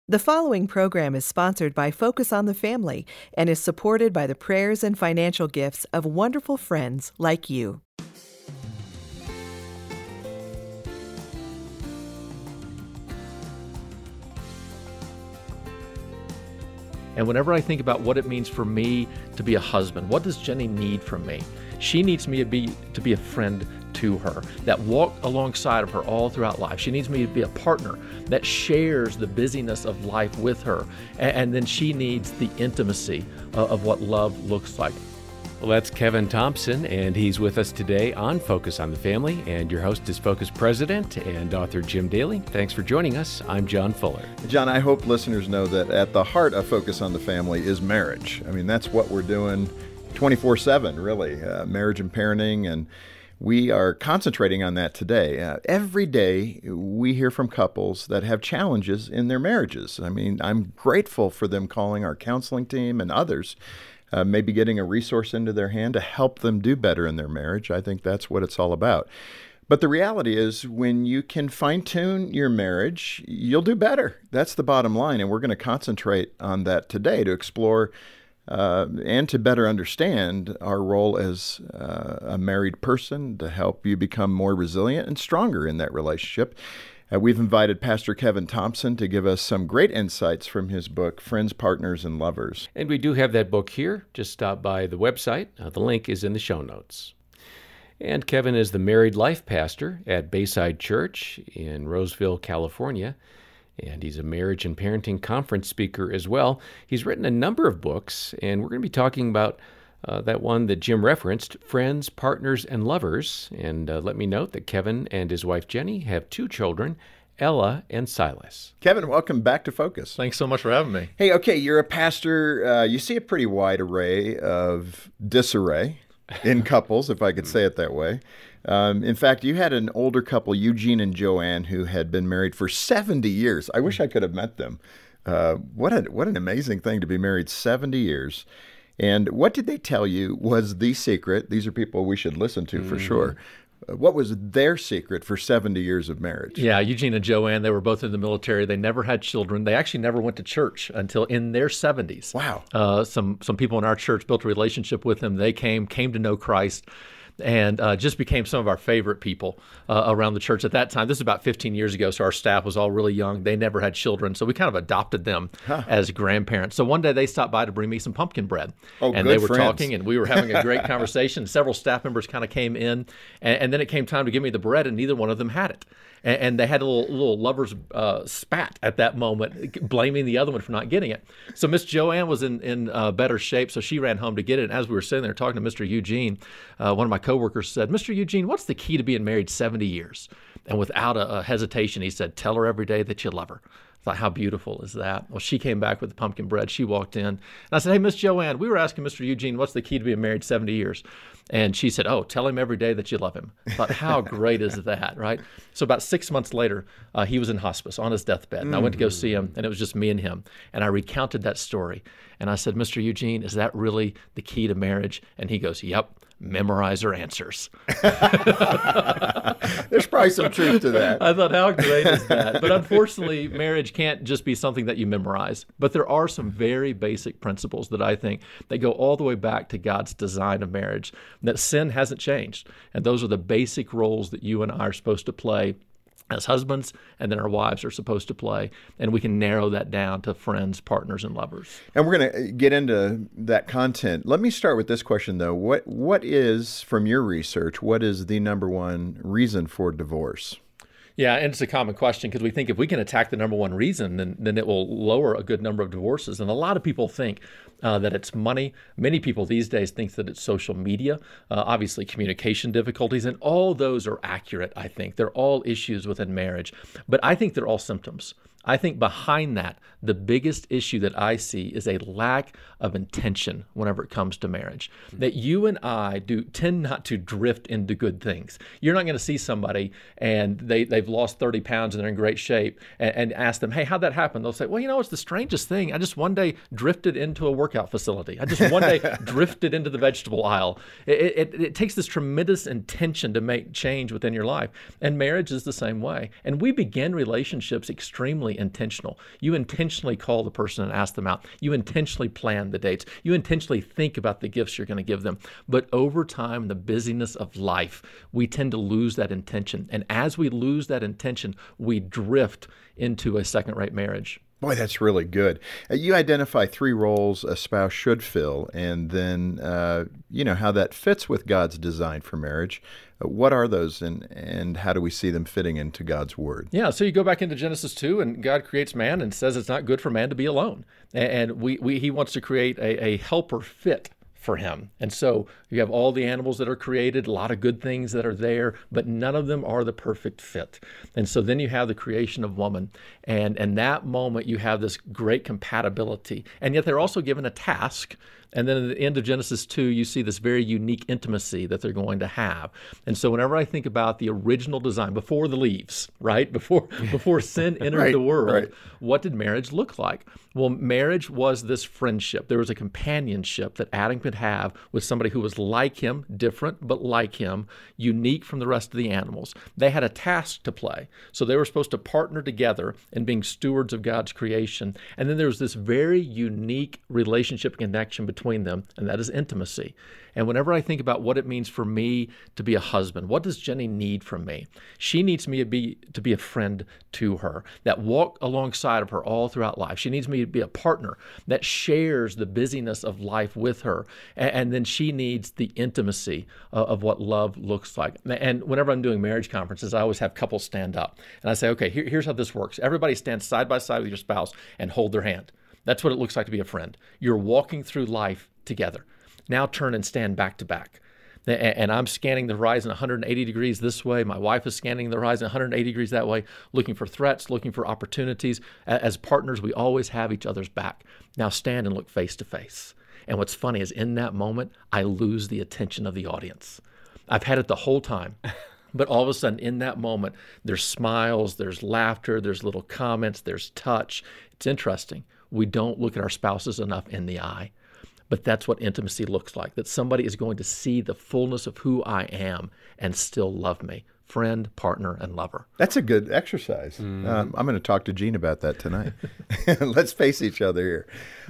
The following program is sponsored by Focus on the Family and is supported by the prayers and financial gifts of wonderful friends like you. And whenever I think about what it means for me to be a husband, what does Jenny need from me? She needs me to be a friend to her, that walk alongside of her all throughout life. She needs me to be a partner that shares the busyness of life with her. And then she needs the intimacy of what love looks like. Well, that's Kevin Thompson, and he's with us today on Focus on the Family. And your host is Focus President and author Jim Daly. Thanks for joining us. I'm John Fuller. John, I hope listeners know that at the heart of Focus on the Family is marriage. I mean, that's what we're doing 24/7, really, marriage and parenting, and we are concentrating on that today. Every day, we hear from couples that have challenges in their marriages. I mean, I'm grateful for them calling our counseling team and others, maybe getting a resource into their hand to help them do better in their marriage. I think that's what it's all about. But the reality is, when you can fine-tune your marriage, you'll do better. That's the bottom line, and we're going to concentrate on that today to explore and to better understand our role as a married person to help you become more resilient and stronger in that relationship. We've invited Pastor Kevin Thompson to give us some great insights from his book, Friends, Partners, and Lovers. And we do have that book here. Just stop by the website. The link is in the show notes. And Kevin is the married life pastor at Bayside Church in Roseville, California. And he's a marriage and parenting conference speaker as well. He's written a number of books, and we're going to be talking about that one that Jim referenced, Friends, Partners, and Lovers. And let me note that Kevin and his wife Jenny have 2 children, Ella and Silas. Kevin, welcome back to Focus. Thanks so much for having me. Hey, okay, you're a pastor. You see a pretty wide array of disarray in couples, if I could say it that way. In fact, you had an older couple, Eugene and Joanne, who had been married for 70 years. I wish I could have met them. What an amazing thing to be married 70 years. And what did they tell you was the secret? These are people we should listen to for sure. What was their secret for 70 years of marriage? Yeah, Eugene and Joanne, they were both in the military. They never had children. They actually never went to church until in their 70s. Wow. Some people in our church built a relationship with them. They came to know Christ, and just became some of our favorite people around the church at that time. This is about 15 years ago, so our staff was all really young. They never had children, so we kind of adopted them as grandparents. So one day they stopped by to bring me some pumpkin bread, and they were talking, and we were having a great conversation. Several staff members kind of came in, and then it came time to give me the bread, and neither one of them had it. And they had a little lovers spat at that moment, blaming the other one for not getting it. So Miss Joanne was in better shape, so she ran home to get it. And as we were sitting there talking to Mr. Eugene, one of my coworkers said, "Mr. Eugene, what's the key to being married 70 years?" And without a hesitation, he said, "Tell her every day that you love her." I thought, how beautiful is that? Well, she came back with the pumpkin bread. She walked in, and I said, "Hey, Miss Joanne, we were asking Mr. Eugene, what's the key to being married 70 years? And she said, "Oh, tell him every day that you love him." I thought, how great is that, right? So about 6 months later, he was in hospice on his deathbed, and I went to go see him, and it was just me and him. And I recounted that story, and I said, "Mr. Eugene, is that really the key to marriage?" And he goes, "Yep. Memorize her answers." There's probably some truth to that. I thought, how great is that? But unfortunately, marriage can't just be something that you memorize. But there are some very basic principles that I think that go all the way back to God's design of marriage, that sin hasn't changed. And those are the basic roles that you and I are supposed to play as husbands, and then our wives are supposed to play. And we can narrow that down to friends, partners, and lovers. And we're going to get into that content. Let me start with this question, though. What is, from your research, what is the number one reason for divorce? Yeah, and it's a common question because we think if we can attack the number one reason, then it will lower a good number of divorces. And a lot of people think that it's money. Many people these days think that it's social media, obviously communication difficulties, and all those are accurate, I think. They're all issues within marriage, but I think they're all symptoms. I think behind that, the biggest issue that I see is a lack of intention whenever it comes to marriage. That you and I tend not to drift into good things. You're not going to see somebody and they've lost 30 pounds and they're in great shape and ask them, "Hey, how'd that happen?" They'll say, "Well, it's the strangest thing. I just one day drifted into a workout facility. I just one day drifted into the vegetable aisle." It takes this tremendous intention to make change within your life. And marriage is the same way. And we begin relationships extremely intentionally intentional. You intentionally call the person and ask them out. You intentionally plan the dates. You intentionally think about the gifts you're going to give them. But over time, the busyness of life, we tend to lose that intention. And as we lose that intention, we drift into a second-rate marriage. Boy, that's really good. You identify 3 roles a spouse should fill, and then how that fits with God's design for marriage. What are those, and how do we see them fitting into God's Word? Yeah, so you go back into Genesis 2, and God creates man and says it's not good for man to be alone. And he wants to create a helper fit for him. And so you have all the animals that are created, a lot of good things that are there, but none of them are the perfect fit. And so then you have the creation of woman. And in that moment, you have this great compatibility. And yet they're also given a task. And then at the end of Genesis 2, you see this very unique intimacy that they're going to have. And so whenever I think about the original design, before the leaves, right? Before sin entered the world, what did marriage look like? Well, marriage was this friendship. There was a companionship that Adam could have with somebody who was like him, different, but like him, unique from the rest of the animals. They had a task to play. So they were supposed to partner together in being stewards of God's creation. And then there was this very unique relationship connection between them, and that is intimacy. And whenever I think about what it means for me to be a husband, what does Jenny need from me? She needs me to be a friend to her, that walk alongside of her all throughout life. She needs me to be a partner that shares the busyness of life with her. And then she needs the intimacy of what love looks like. And whenever I'm doing marriage conferences, I always have couples stand up. And I say, okay, here's how this works. Everybody stand side by side with your spouse and hold their hand. That's what it looks like to be a friend. You're walking through life together. Now turn and stand back to back. And I'm scanning the horizon 180 degrees this way. My wife is scanning the horizon 180 degrees that way, looking for threats, looking for opportunities. As partners, we always have each other's back. Now stand and look face to face. And what's funny is in that moment, I lose the attention of the audience. I've had it the whole time. But all of a sudden, in that moment, there's smiles, there's laughter, there's little comments, there's touch. It's interesting. We don't look at our spouses enough in the eye. But that's what intimacy looks like, that somebody is going to see the fullness of who I am and still love me. Friend, partner, and lover. That's a good exercise. I'm going to talk to Gene about that tonight. Let's face each other here.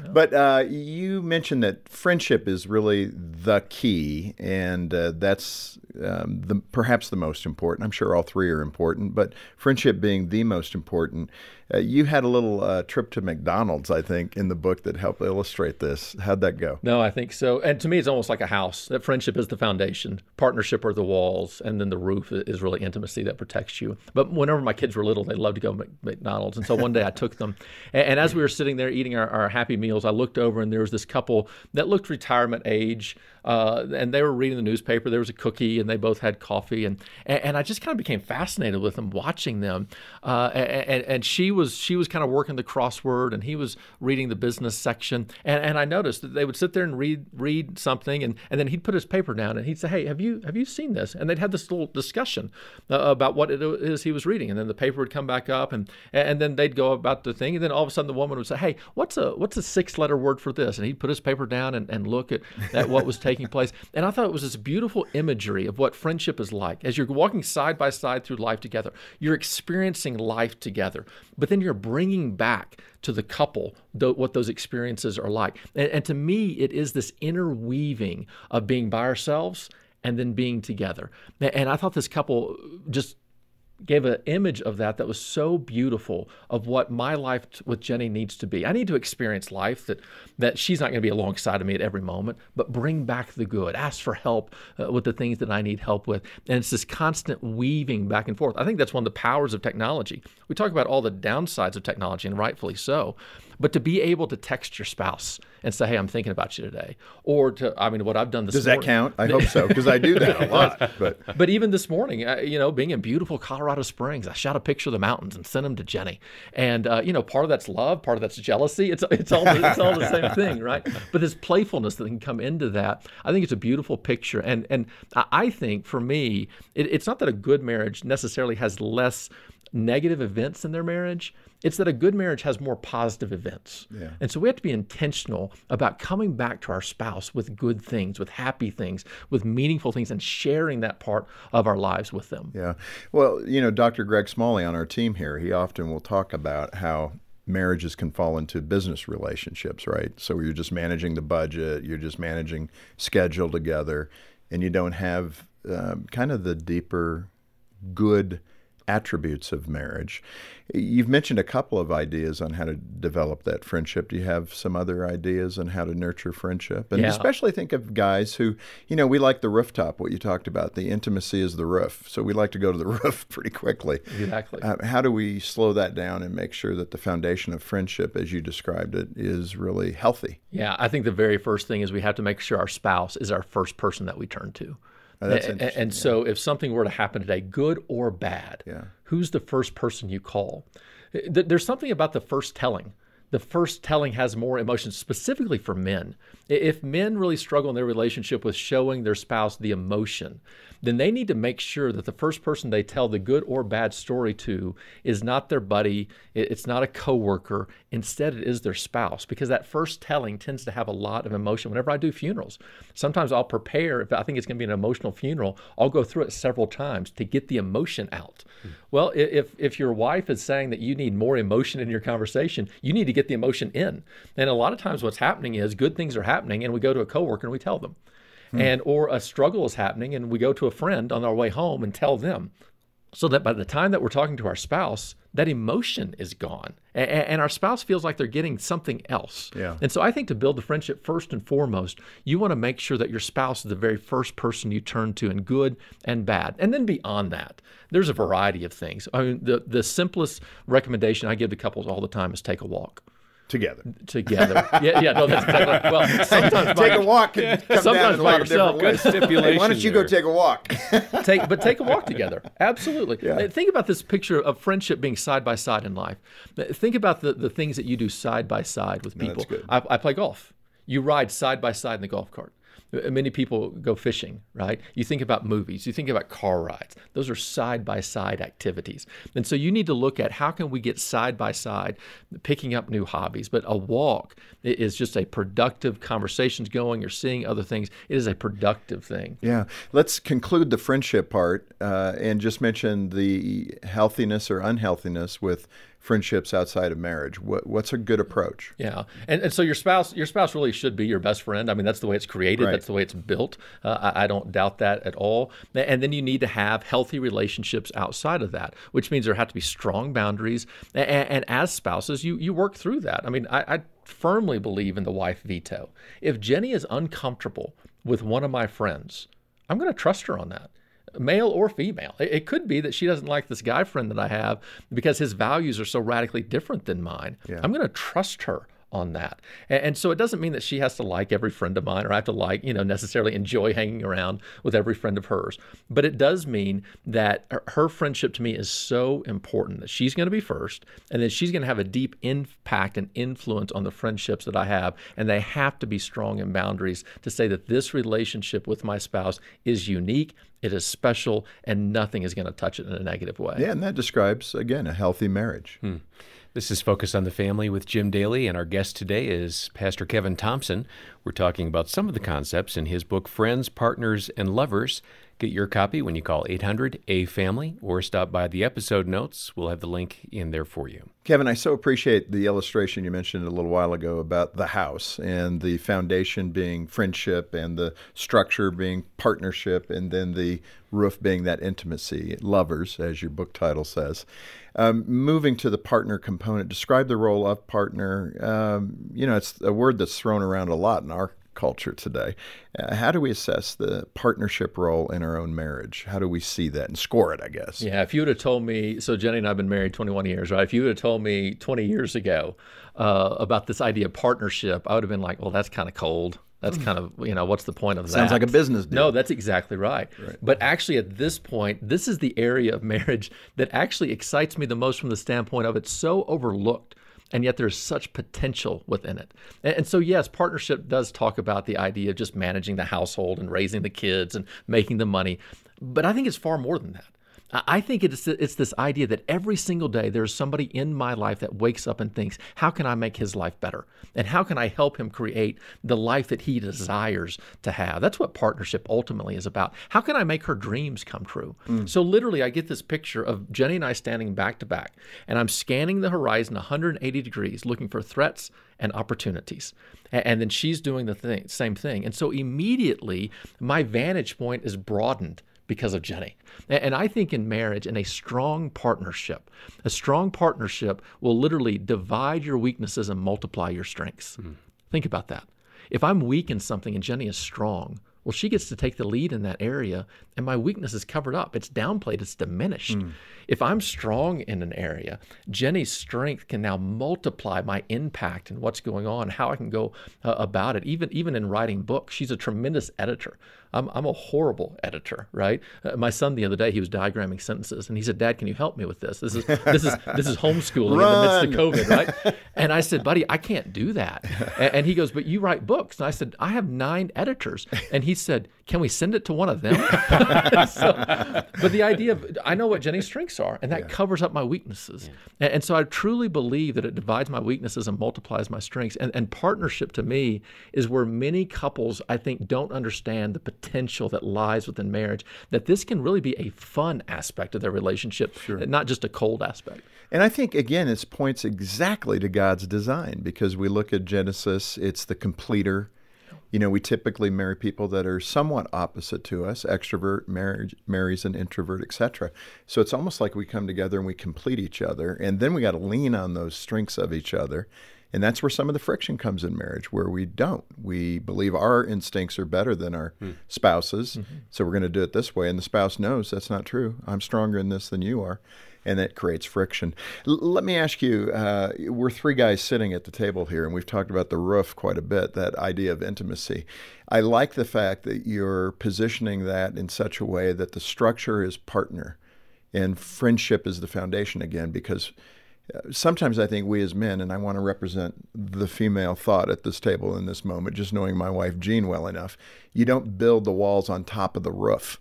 But you mentioned that friendship is really the key, and that's perhaps the most important. I'm sure all 3 are important, but friendship being the most important. You had a little trip to McDonald's, I think, in the book that helped illustrate this. How'd that go? No, I think so. And to me, it's almost like a house. That friendship is the foundation. Partnership are the walls. And then the roof is really intimacy that protects you. But whenever my kids were little, they loved to go to McDonald's. And so one day I took them. And as we were sitting there eating our Happy Meals, I looked over and there was this couple that looked retirement age. And they were reading the newspaper. There was a cookie and they both had coffee. And I just kind of became fascinated with them, watching them. And she was kind of working the crossword and he was reading the business section. And I noticed that they would sit there and read something and then he'd put his paper down and he'd say, hey, have you seen this? And they'd have this little discussion about what it is he was reading. And then the paper would come back up and then they'd go about the thing. And then all of a sudden the woman would say, hey, what's a 6-letter word for this? And he'd put his paper down and look at what was taking place. And I thought it was this beautiful imagery of what friendship is like. As you're walking side by side through life together, you're experiencing life together, but then you're bringing back to the couple what those experiences are like. And to me, it is this interweaving of being by ourselves and then being together. And I thought this couple just gave an image of that was so beautiful of what my life with Jenny needs to be. I need to experience life that she's not going to be alongside of me at every moment, but bring back the good, ask for help with the things that I need help with. And it's this constant weaving back and forth. I think that's one of the powers of technology. We talk about all the downsides of technology, and rightfully so. But to be able to text your spouse and say, hey, I'm thinking about you today. Or what I've done this morning. Does that count? I hope so, because I do that a lot. But even this morning, being in beautiful Colorado Springs, I shot a picture of the mountains and sent them to Jenny. And, part of that's love, part of that's jealousy. It's all the same thing, right? But this playfulness that can come into that, I think it's a beautiful picture. And I think, for me, it's not that a good marriage necessarily has less negative events in their marriage. It's that a good marriage has more positive events. Yeah. And so we have to be intentional about coming back to our spouse with good things, with happy things, with meaningful things, and sharing that part of our lives with them. Yeah. Well, Dr. Greg Smalley on our team here, he often will talk about how marriages can fall into business relationships, right? So you're just managing the budget, you're just managing schedule together, and you don't have kind of the deeper good attributes of marriage. You've mentioned a couple of ideas on how to develop that friendship. Do you have some other ideas on how to nurture friendship? And especially think of guys who, we like the rooftop, what you talked about. The intimacy is the roof. So we like to go to the roof pretty quickly. Exactly. How do we slow that down and make sure that the foundation of friendship, as you described it, is really healthy? Yeah, I think the very first thing is we have to make sure our spouse is our first person that we turn to. That's interesting. And so if something were to happen today, good or bad, who's the first person you call? There's something about the first telling. The first telling has more emotion, specifically for men. If men really struggle in their relationship with showing their spouse the emotion, then they need to make sure that the first person they tell the good or bad story to is not their buddy, it's not a coworker. Instead, it is their spouse, because that first telling tends to have a lot of emotion. Whenever I do funerals, sometimes I'll prepare, if I think it's going to be an emotional funeral, I'll go through it several times to get the emotion out. Well, if your wife is saying that you need more emotion in your conversation, you need to get the emotion in. And a lot of times what's happening is good things are happening and we go to a coworker and we tell them. Or a struggle is happening and we go to a friend on our way home and tell them. So that by the time that we're talking to our spouse, that emotion is gone. And our spouse feels like they're getting something else. Yeah. And so I think to build the friendship, first and foremost, you want to make sure that your spouse is the very first person you turn to in good and bad. And then beyond that, there's a variety of things. I mean, the simplest recommendation I give to couples all the time is take a walk. Together. No, that's exactly right. Well, sometimes take a walk and come sometimes down by in a lot of yourself. different ways. Stipulation. Hey, why don't you go take a walk? Take a walk together. Absolutely. Yeah. Think about this picture of friendship being side by side in life. Think about the things that you do side by side with people. That's good. I play golf. You ride side by side in the golf cart. Many people go fishing, right? You think about movies, you think about car rides. Those are side-by-side activities. And so you need to look at how can we get side-by-side, picking up new hobbies. But a walk is just a productive conversations going. You're seeing other things. It is a productive thing. Yeah. Let's conclude the friendship part and just mention the healthiness or unhealthiness with friendships outside of marriage. What's a good approach? Yeah, and so your spouse really should be your best friend. I mean, that's the way it's created. Right. That's the way it's built. I don't doubt that at all. And then you need to have healthy relationships outside of that, which means there have to be strong boundaries. And as spouses, you work through that. I mean, I firmly believe in the wife veto. If Jenny is uncomfortable with one of my friends, I'm going to trust her on that. Male or female. It could be that she doesn't like this guy friend that I have because his values are so radically different than mine. Yeah. I'm going to trust her on that. And so it doesn't mean that she has to like every friend of mine or I have to necessarily enjoy hanging around with every friend of hers. But it does mean that her friendship to me is so important that she's going to be first, and then she's going to have a deep impact and influence on the friendships that I have. And they have to be strong in boundaries to say that this relationship with my spouse is unique, it is special, and nothing is going to touch it in a negative way. Yeah, and that describes, again, a healthy marriage. This is Focus on the Family with Jim Daly, and our guest today is Pastor Kevin Thompson. We're talking about some of the concepts in his book, Friends, Partners, and Lovers. Get your copy when you call 800-A-FAMILY or stop by the episode notes. We'll have the link in there for you. Kevin, I so appreciate the illustration you mentioned a little while ago about the house and the foundation being friendship and the structure being partnership and then the roof being that intimacy, lovers, as your book title says. Moving to the partner component, describe the role of partner. It's a word that's thrown around a lot in our culture today. How do we assess the partnership role in our own marriage? How do we see that and score it, I guess? Yeah, if you would have told me, so Jenny and I have been married 21 years, right? If you would have told me 20 years ago about this idea of partnership, I would have been like, well, that's kind of cold. That's kind of, what's the point of that? Sounds like a business deal. No, that's exactly right. But actually at this point, this is the area of marriage that actually excites me the most from the standpoint of it's so overlooked. And yet there's such potential within it. And so, yes, partnership does talk about the idea of just managing the household and raising the kids and making the money. But I think it's far more than that. I think it's this idea that every single day there's somebody in my life that wakes up and thinks, how can I make his life better? And how can I help him create the life that he desires to have? That's what partnership ultimately is about. How can I make her dreams come true? So literally, I get this picture of Jenny and I standing back to back, and I'm scanning the horizon 180 degrees, looking for threats and opportunities. And then she's doing the same thing. And so immediately, my vantage point is broadened because of Jenny. And I think in marriage, in a strong partnership will literally divide your weaknesses and multiply your strengths. Think about that. If I'm weak in something and Jenny is strong, well, she gets to take the lead in that area, and my weakness is covered up. It's downplayed. It's diminished. If I'm strong in an area, Jenny's strength can now multiply my impact and what's going on, how I can go about it. Even in writing books, she's a tremendous editor. I'm a horrible editor, right? My son the other day, he was diagramming sentences, and he said, "Dad, can you help me with this? This is homeschooling in the midst of COVID, right?" And I said, "Buddy, I can't do that." And he goes, "But you write books." And I said, "I have 9 editors." And he said, "Can we send it to one of them?" But the idea of, I know what Jenny's strengths are, and that covers up my weaknesses. And so I truly believe that it divides my weaknesses and multiplies my strengths. And partnership to me is where many couples, I think, don't understand the potential that lies within marriage, that this can really be a fun aspect of their relationship, not just a cold aspect. And I think, again, it points exactly to God's design, because we look at Genesis, it's the completer. You know, we typically marry people that are somewhat opposite to us. Extrovert marries an introvert, etc. So it's almost like we come together and we complete each other, and then we got to lean on those strengths of each other. And that's where some of the friction comes in marriage, where we don't. We believe our instincts are better than our spouses, so we're going to do it this way. And the spouse knows that's not true. I'm stronger in this than you are. And that creates friction. Let me ask you, we're 3 guys sitting at the table here, and we've talked about the roof quite a bit, that idea of intimacy. I like the fact that you're positioning that in such a way that the structure is partner and friendship is the foundation again, because sometimes I think we as men, and I want to represent the female thought at this table in this moment, just knowing my wife Jean well enough, you don't build the walls on top of the roof.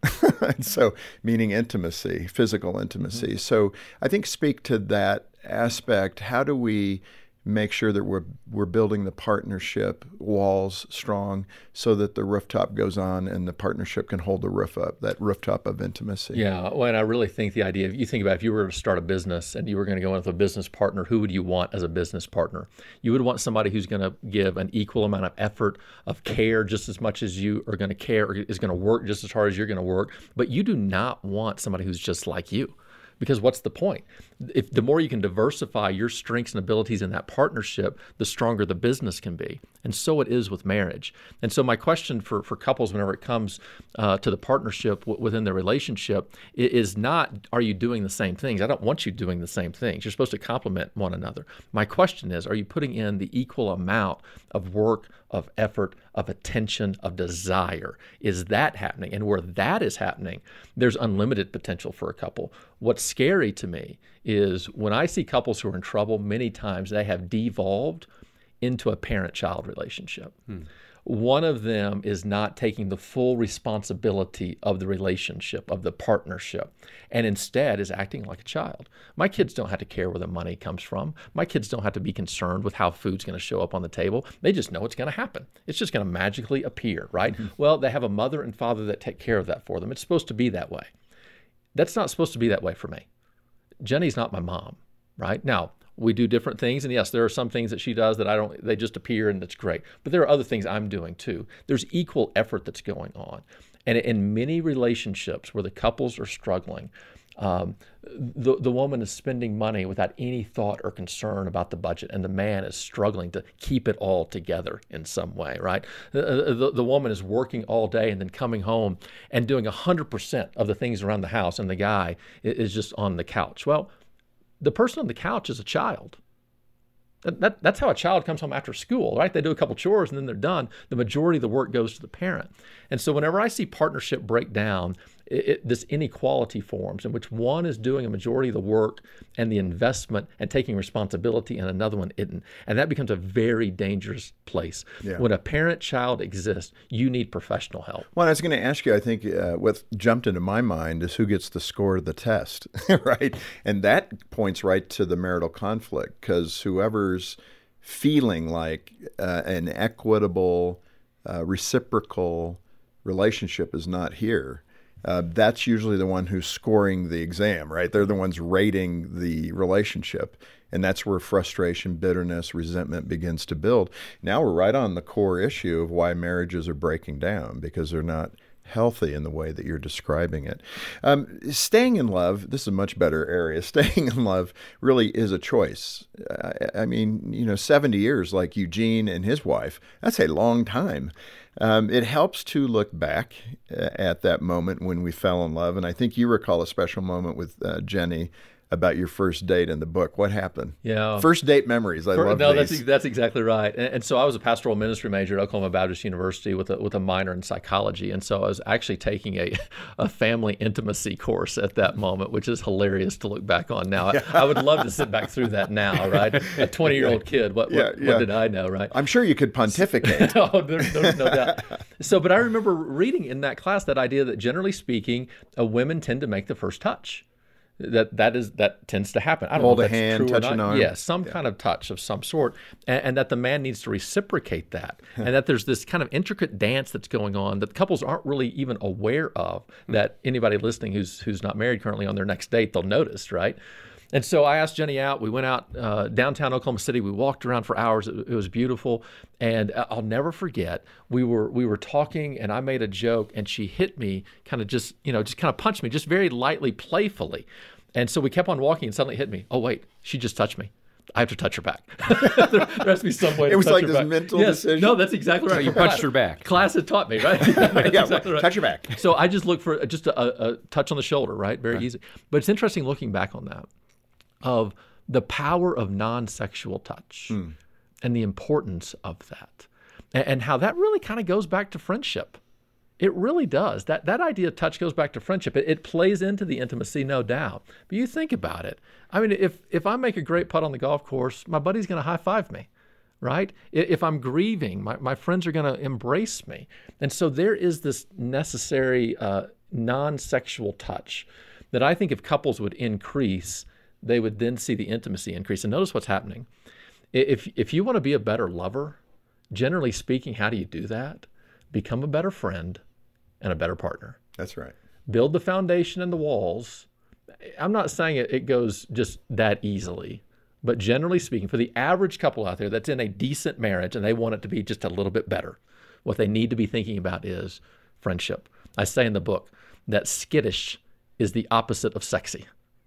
So, meaning intimacy, physical intimacy. So I think speak to that aspect. How do we make sure that we're building the partnership walls strong so that the rooftop goes on and the partnership can hold the roof up, that rooftop of intimacy? Yeah, well, and I really think the idea of, you think about if you were to start a business and you were going to go in with a business partner, who would you want as a business partner? You would want somebody who's going to give an equal amount of effort, of care, just as much as you are going to care, or is going to work just as hard as you're going to work. But you do not want somebody who's just like you. Because what's the point? If the more you can diversify your strengths and abilities in that partnership, the stronger the business can be. And so it is with marriage. And so my question for couples whenever it comes to the partnership within their relationship is not, are you doing the same things? I don't want you doing the same things. You're supposed to complement one another. My question is, are you putting in the equal amount of work, of effort, of attention, of desire? Is that happening? And where that is happening, there's unlimited potential for a couple. What's scary to me is when I see couples who are in trouble, many times they have devolved into a parent-child relationship. One of them is not taking the full responsibility of the relationship, of the partnership, and instead is acting like a child. My kids don't have to care where the money comes from. My kids don't have to be concerned with how food's going to show up on the table. They just know it's going to happen. It's just going to magically appear, right? Well, they have a mother and father that take care of that for them. It's supposed to be that way. That's not supposed to be that way for me. Jenny's not my mom, right? Now, we do different things, and yes, there are some things that she does that they just appear and it's great. But there are other things I'm doing too. There's equal effort that's going on. And in many relationships where the couples are struggling, the woman is spending money without any thought or concern about the budget, and the man is struggling to keep it all together in some way, right? The woman is working all day and then coming home and doing 100% of the things around the house, and the guy is just on the couch. Well, the person on the couch is a child. That's how a child comes home after school, right? They do a couple chores and then they're done. The majority of the work goes to the parent. And so whenever I see partnership break down, this inequality forms in which one is doing a majority of the work and the investment and taking responsibility, and another one isn't. And that becomes a very dangerous place. Yeah. When a parent-child exists, you need professional help. Well, I was going to ask you, I think what jumped into my mind is who gets the score of the test, right? And that points right to the marital conflict, because whoever's feeling like an equitable, reciprocal relationship is not here, that's usually the one who's scoring the exam, right? They're the ones rating the relationship. And that's where frustration, bitterness, resentment begins to build. Now we're right on the core issue of why marriages are breaking down, because they're not healthy in the way that you're describing it. Staying in love, this is a much better area. Staying in love really is a choice. I mean, 70 years like Eugene and his wife, that's a long time. It helps to look back at that moment when we fell in love. And I think you recall a special moment with Jenny about your first date in the book. What happened? Yeah. First date memories. I love these. That's exactly right. And so I was a pastoral ministry major at Oklahoma Baptist University with a minor in psychology. And so I was actually taking a family intimacy course at that moment, which is hilarious to look back on now. I would love to sit back through that now, right? A 20-year-old kid. What did I know, right? I'm sure you could pontificate. Oh, there's no doubt. But I remember reading in that class that idea that generally speaking, women tend to make the first touch. That tends to happen. I don't Hold know a if that's hand, true or touch not. an arm. Yeah, some kind of touch of some sort, and that the man needs to reciprocate that, and that there's this kind of intricate dance that's going on that couples aren't really even aware of. That anybody listening who's not married currently on their next date, they'll notice, right? And so I asked Jenny out. We went out downtown Oklahoma City. We walked around for hours. It was beautiful. And I'll never forget, we were talking, and I made a joke, and she hit me kind of punched me just very lightly, playfully. And so we kept on walking, and suddenly it hit me. Oh, wait, she just touched me. I have to touch her back. there has to be some way to touch her back. It was like this mental decision? No, that's exactly right. So you punched her back. Class had taught me, right? Exactly right. Touch her back. So I just looked for just a touch on the shoulder, right? Very easy. But it's interesting looking back on that, of the power of non-sexual touch and the importance of that, and how that really kind of goes back to friendship. It really does. That idea of touch goes back to friendship. It plays into the intimacy, no doubt. But you think about it. I mean, if I make a great putt on the golf course, my buddy's going to high-five me, right? If I'm grieving, my friends are going to embrace me. And so there is this necessary non-sexual touch that I think if couples would increase, they would then see the intimacy increase. And notice what's happening. If you want to be a better lover, generally speaking, how do you do that? Become a better friend and a better partner. That's right. Build the foundation and the walls. I'm not saying it goes just that easily, but generally speaking, for the average couple out there that's in a decent marriage and they want it to be just a little bit better, what they need to be thinking about is friendship. I say in the book that skittish is the opposite of sexy,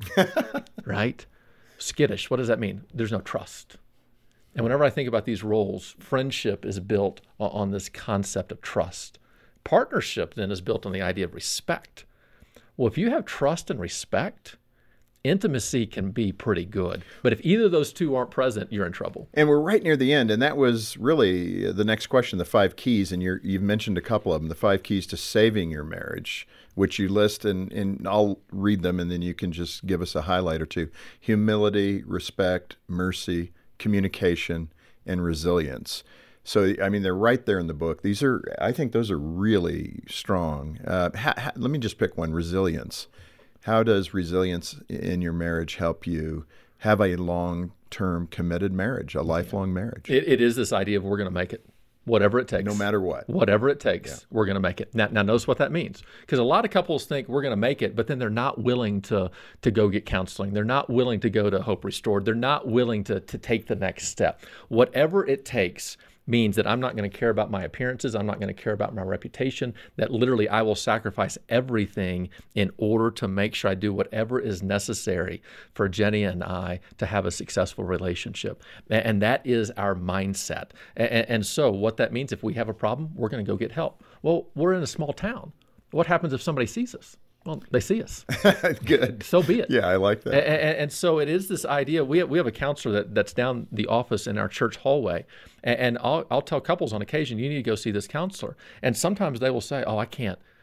right? Skittish, what does that mean? There's no trust. And whenever I think about these roles, friendship is built on this concept of trust. Partnership then is built on the idea of respect. Well, if you have trust and respect, intimacy can be pretty good. But if either of those two aren't present, you're in trouble. And we're right near the end, and that was really the next question, the 5 keys, and you've mentioned a couple of them, the 5 keys to saving your marriage, which you list, and I'll read them, and then you can just give us a highlight or two. Humility, respect, mercy, communication, and resilience. So, I mean, they're right there in the book. I think those are really strong. Let me just pick one, resilience. How does resilience in your marriage help you have a long-term committed marriage, a lifelong marriage? It is this idea of we're going to make it. Whatever it takes. No matter what. Whatever it takes, we're going to make it. Now notice what that means. Because a lot of couples think we're going to make it, but then they're not willing to go get counseling. They're not willing to go to Hope Restored. They're not willing to take the next step. Whatever it takes means that I'm not going to care about my appearances. I'm not going to care about my reputation, that literally I will sacrifice everything in order to make sure I do whatever is necessary for Jenny and I to have a successful relationship. And that is our mindset. And so what that means, if we have a problem, we're going to go get help. Well, we're in a small town. What happens if somebody sees us? Well, they see us. Good. So be it. Yeah, I like that. And so it is this idea. We have a counselor that's down the office in our church hallway. And I'll tell couples on occasion, you need to go see this counselor. And sometimes they will say, oh, I can't.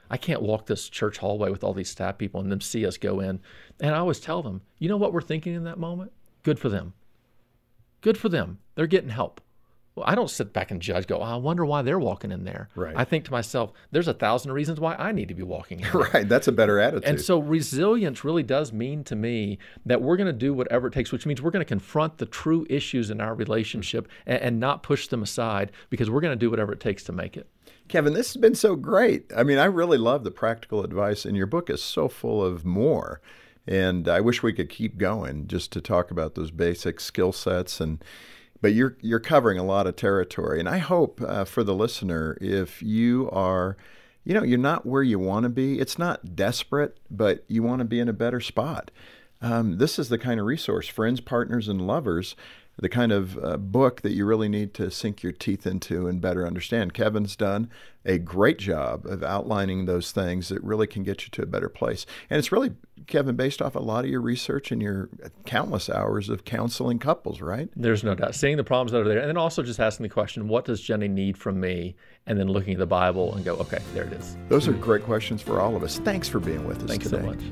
I can't walk this church hallway with all these staff people and them see us go in. And I always tell them, you know what we're thinking in that moment? Good for them. Good for them. They're getting help. Well, I don't sit back and judge, I wonder why they're walking in there. Right. I think to myself, there's 1,000 reasons why I need to be walking in there. Right. That's a better attitude. And so resilience really does mean to me that we're going to do whatever it takes, which means we're going to confront the true issues in our relationship and not push them aside, because we're going to do whatever it takes to make it. Kevin, this has been so great. I mean, I really love the practical advice, and your book is so full of more. And I wish we could keep going just to talk about those basic skill sets. But you're covering a lot of territory. And I hope for the listener, if you are, you're not where you want to be, it's not desperate, but you want to be in a better spot. This is the kind of resource, Friends, Partners, and Lovers, the kind of book that you really need to sink your teeth into and better understand. Kevin's done a great job of outlining those things that really can get you to a better place. And it's really, Kevin, based off a lot of your research and your countless hours of counseling couples, right? There's no doubt. Seeing the problems that are there, and then also just asking the question, what does Jenny need from me? And then looking at the Bible and go, okay, there it is. Those are great questions for all of us. Thanks for being with us Thanks today. so much.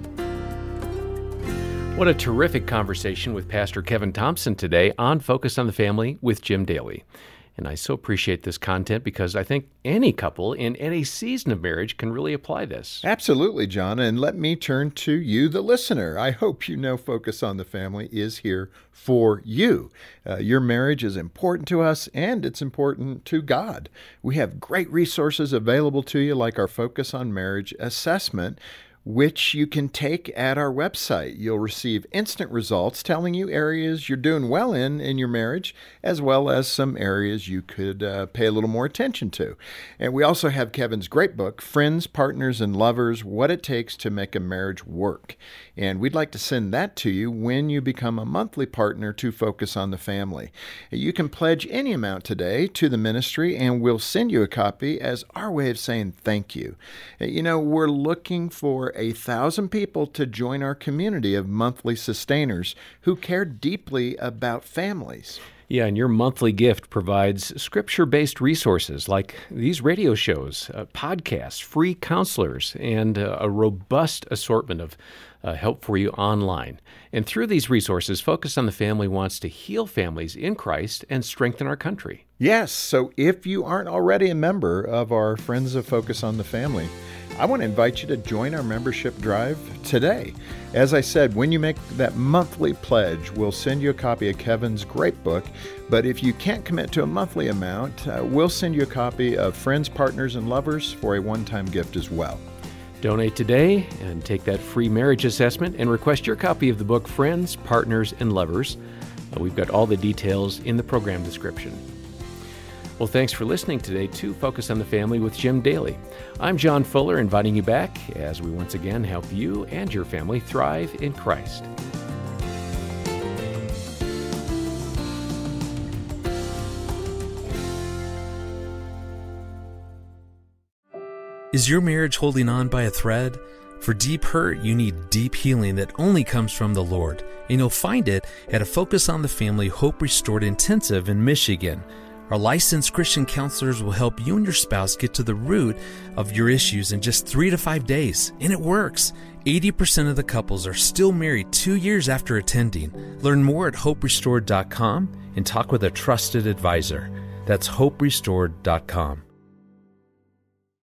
What a terrific conversation with Pastor Kevin Thompson today on Focus on the Family with Jim Daly. And I so appreciate this content because I think any couple in any season of marriage can really apply this. Absolutely, John. And let me turn to you, the listener. I hope you know Focus on the Family is here for you. Your marriage is important to us, and it's important to God. We have great resources available to you, like our Focus on Marriage assessment, which you can take at our website. You'll receive instant results telling you areas you're doing well in your marriage, as well as some areas you could pay a little more attention to. And we also have Kevin's great book, Friends, Partners, and Lovers, What It Takes to Make a Marriage Work. And we'd like to send that to you when you become a monthly partner to Focus on the Family. You can pledge any amount today to the ministry, and we'll send you a copy as our way of saying thank you. We're looking for 1,000 people to join our community of monthly sustainers who care deeply about families. Yeah, and your monthly gift provides scripture-based resources like these radio shows, podcasts, free counselors, and a robust assortment of help for you online. And through these resources, Focus on the Family wants to heal families in Christ and strengthen our country. Yes, so if you aren't already a member of our Friends of Focus on the Family, I want to invite you to join our membership drive today. As I said, when you make that monthly pledge, we'll send you a copy of Kevin's great book. But if you can't commit to a monthly amount, we'll send you a copy of Friends, Partners, and Lovers for a one-time gift as well. Donate today and take that free marriage assessment and request your copy of the book, Friends, Partners, and Lovers. We've got all the details in the program description. Well, thanks for listening today to Focus on the Family with Jim Daly. I'm John Fuller, inviting you back as we once again help you and your family thrive in Christ. Is your marriage holding on by a thread? For deep hurt, you need deep healing that only comes from the Lord. And you'll find it at a Focus on the Family Hope Restored Intensive in Michigan. Our licensed Christian counselors will help you and your spouse get to the root of your issues in just 3 to 5 days. And it works. 80% of the couples are still married 2 years after attending. Learn more at hoperestored.com and talk with a trusted advisor. That's hoperestored.com.